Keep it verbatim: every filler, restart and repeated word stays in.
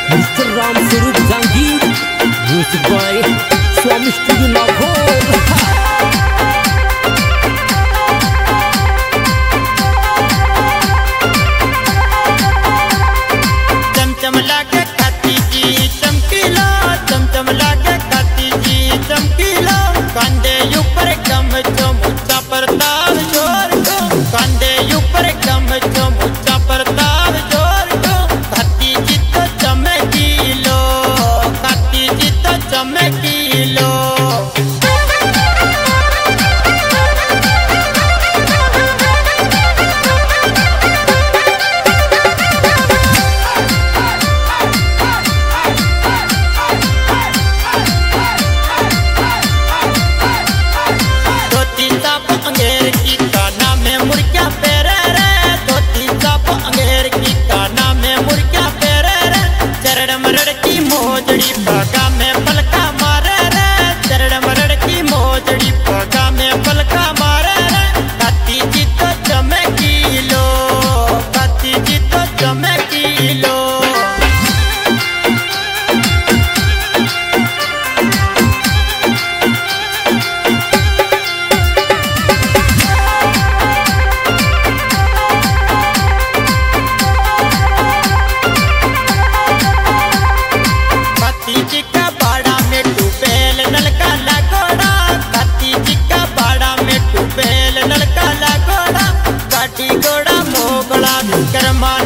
Mister Ram Swaroop Jahangir, music by Swami studio Nagaur. चमचम लागे खाती जी चमकीला, चमचम लागे खाती जी चमकीला, कांदे ऊपर कम जो मुच्चा परताव जोर को, कांदे ऊपर कम जो मुच्चा परताव जोर को, खाती जी तो चमकीलो, खाती जी तो चमकीलो। मोजड़ी पगा में पलका मारे रे, चरण मरड़ की मोजड़ी पगा में पलका मारे रे, काती जी तो चमकीलो, काती जी तो चमकीलो। कर्मा